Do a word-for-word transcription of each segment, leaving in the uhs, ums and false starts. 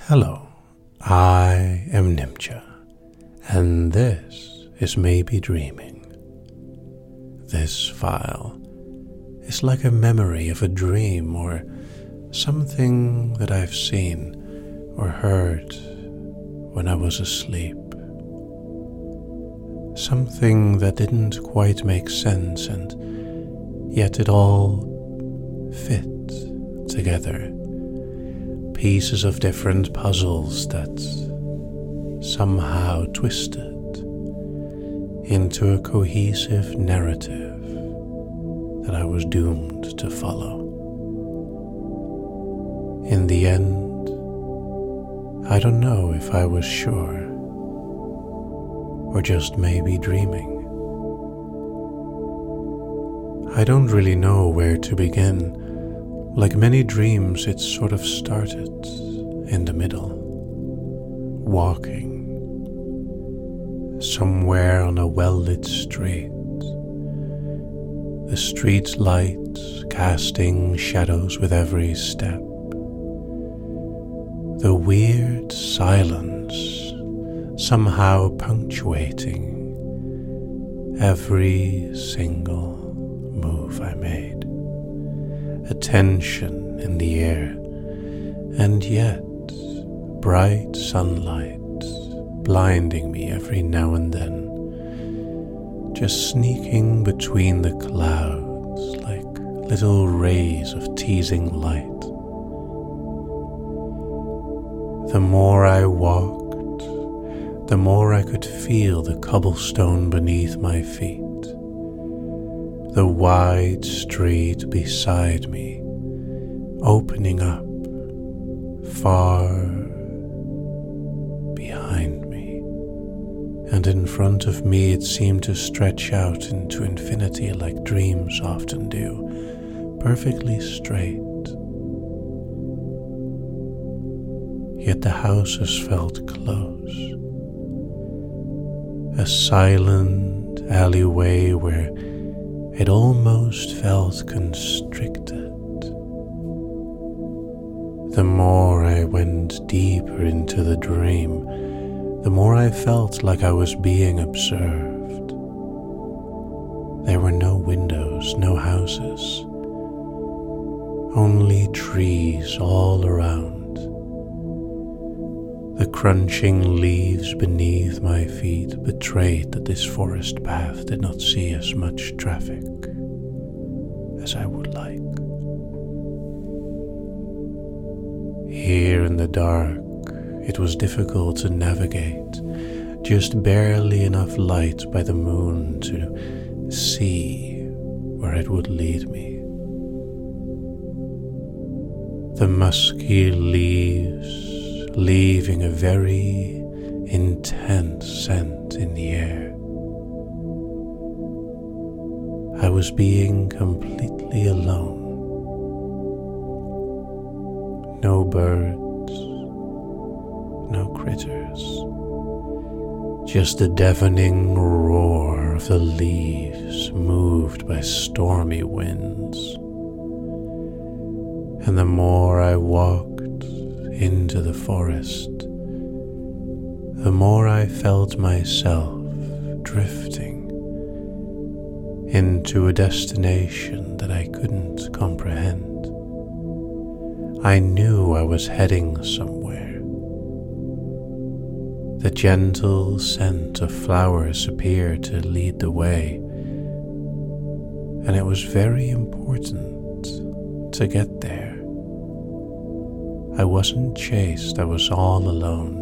Hello, I am Nimcha, and this is Maybe Dreaming. This file is like a memory of a dream or something that I've seen or heard when I was asleep. Something that didn't quite make sense, and yet it all fit together. Pieces of different puzzles that somehow twisted into a cohesive narrative that I was doomed to follow. In the end, I don't know if I was sure or just maybe dreaming. I don't really know where to begin. Like many dreams, it sort of started in the middle, walking somewhere on a well-lit street, the street lights casting shadows with every step, the weird silence somehow punctuating every single move I made. A tension in the air, and yet bright sunlight blinding me every now and then, just sneaking between the clouds like little rays of teasing light. The more I walked, the more I could feel the cobblestone beneath my feet, the wide street beside me, opening up far behind me, and in front of me it seemed to stretch out into infinity like dreams often do, perfectly straight. Yet the houses felt close, a silent alleyway where it almost felt constricted. The more I went deeper into the dream, the more I felt like I was being observed. There were no windows, no houses, only trees all around. The crunching leaves beneath my feet betrayed that this forest path did not see as much traffic as I would like. Here in the dark, it was difficult to navigate, just barely enough light by the moon to see where it would lead me. The musky leaves leaving a very intense scent in the air. I was being completely alone. No birds, no critters, just the deafening roar of the leaves moved by stormy winds. And the more I walked into the forest, the more I felt myself drifting into a destination that I couldn't comprehend. I knew I was heading somewhere. The gentle scent of flowers appeared to lead the way, and it was very important to get there. I wasn't chased, I was all alone.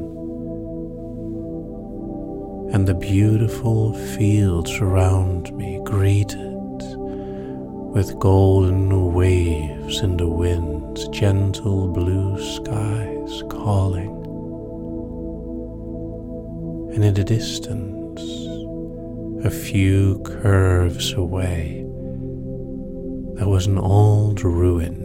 And the beautiful fields around me greeted with golden waves in the wind, gentle blue skies calling. And in the distance, a few curves away, there was an old ruin.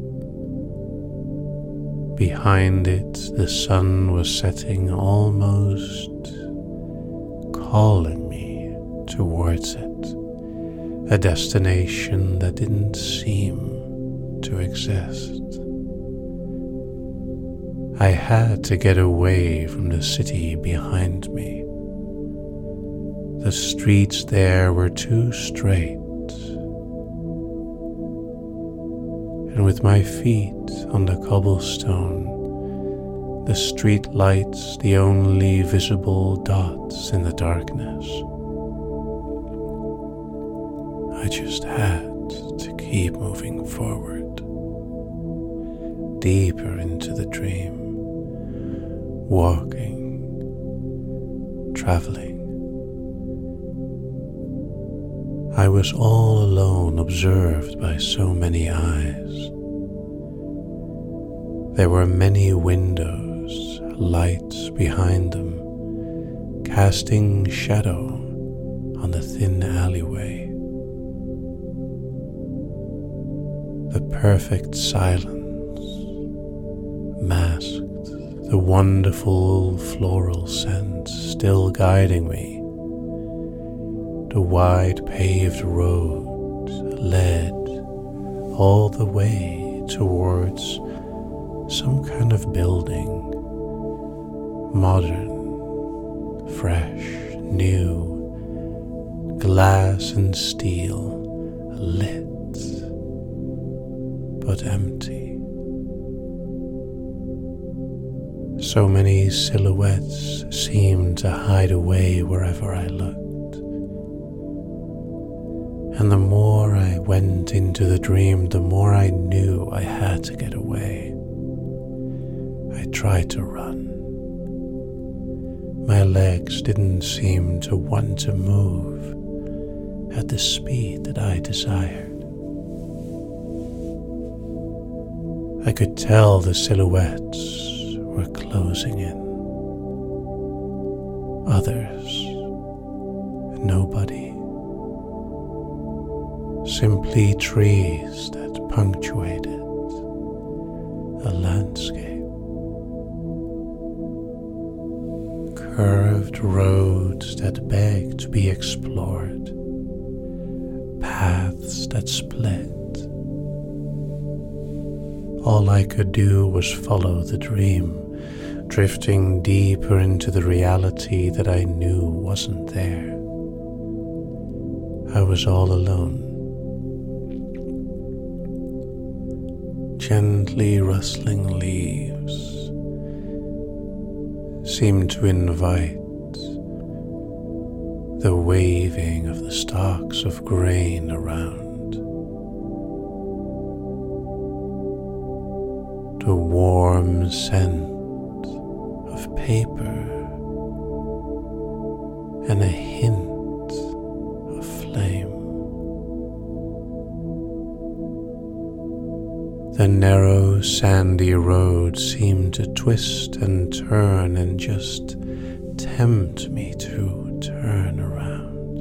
Behind it, the sun was setting, almost calling me towards it, a destination that didn't seem to exist. I had to get away from the city behind me. The streets there were too straight, and with my feet on the cobblestone, the street lights the only visible dots in the darkness, I just had to keep moving forward, deeper into the dream, walking, traveling. I was all alone, observed by so many eyes. There were many windows, lights behind them, casting shadow on the thin alleyway. The perfect silence masked the wonderful floral scent still guiding me. The wide paved road led all the way towards some kind of building, modern, fresh, new, glass and steel, lit but empty. So many silhouettes seemed to hide away wherever I looked. And the more I went into the dream, the more I knew I had to get away. I tried to run. My legs didn't seem to want to move at the speed that I desired. I could tell the silhouettes were closing in. Others, nobody. Simply trees that punctuated a landscape. Curved roads that begged to be explored. Paths that split. All I could do was follow the dream, drifting deeper into the reality that I knew wasn't there. I was all alone. Gently rustling leaves seemed to invite the waving of the stalks of grain around. The warm scent of paper and a hint of flame. The narrow sandy road seemed to twist and turn and just tempt me to turn around.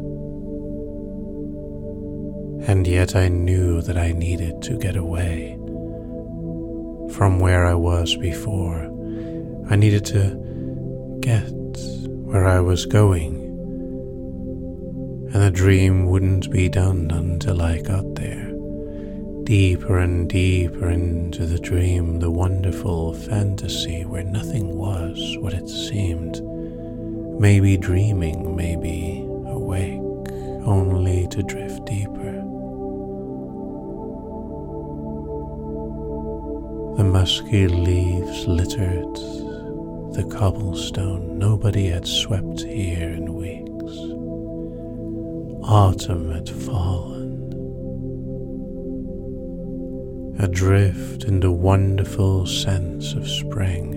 And yet I knew that I needed to get away from where I was before. I needed to get where I was going, and the dream wouldn't be done until I got there. Deeper and deeper into the dream, the wonderful fantasy where nothing was what it seemed. Maybe dreaming, maybe awake, only to drift deeper. The musky leaves littered the cobblestone. Nobody had swept here in weeks. Autumn had fallen. Adrift in the wonderful sense of spring.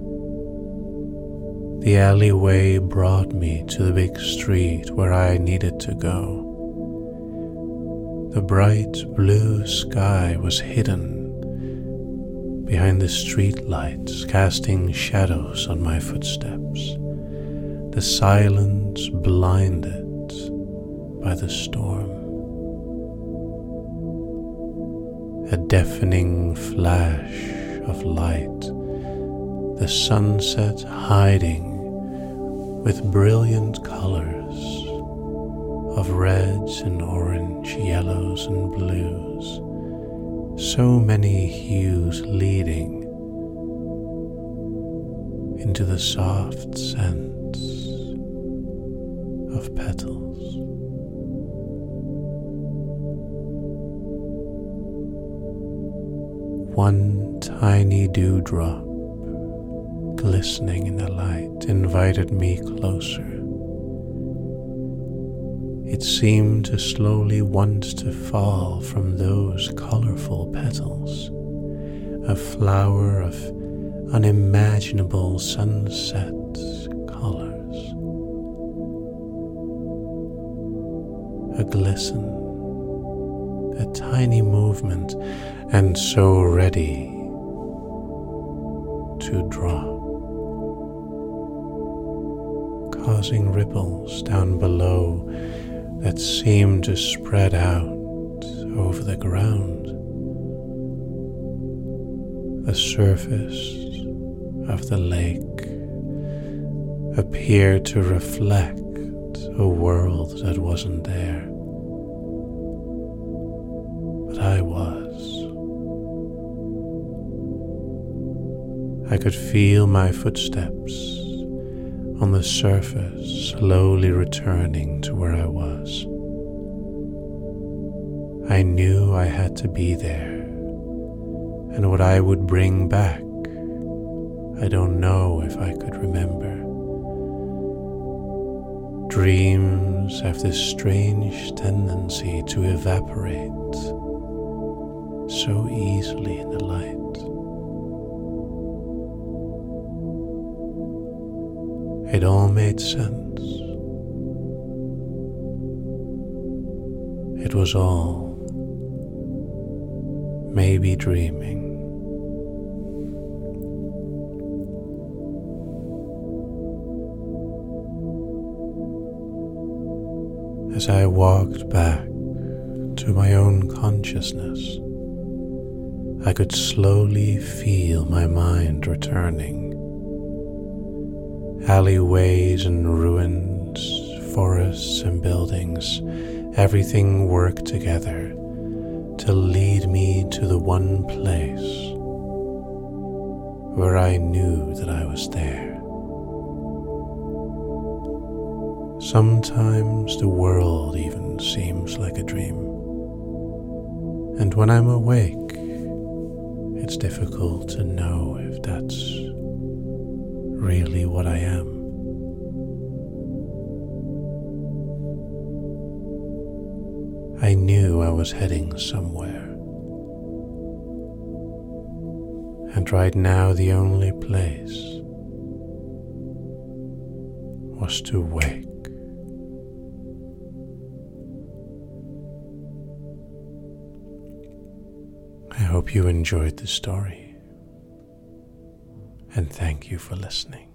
The alleyway brought me to the big street where I needed to go. The bright blue sky was hidden behind the street lights, casting shadows on my footsteps. The silence blinded by the storm. A deafening flash of light, the sunset hiding with brilliant colors of reds and orange, yellows and blues, so many hues leading into the soft scents of petals. One tiny dewdrop glistening in the light invited me closer. It seemed to slowly want to fall from those colorful petals, a flower of unimaginable sunset colors. A glisten, a tiny movement, and so ready to drop, causing ripples down below that seemed to spread out over the ground. The surface of the lake appeared to reflect a world that wasn't there, but I was. I could feel my footsteps on the surface slowly returning to where I was. I knew I had to be there, and what I would bring back, I don't know if I could remember. Dreams have this strange tendency to evaporate so easily in the light. It all made sense. It was all maybe dreaming. As I walked back to my own consciousness, I could slowly feel my mind returning. Alleyways and ruins, forests and buildings, everything worked together to lead me to the one place where I knew that I was there. Sometimes the world even seems like a dream, and when I'm awake, it's difficult to know if that's really what I am. I knew I was heading somewhere, and right now the only place was to wake. I hope you enjoyed the story, and thank you for listening.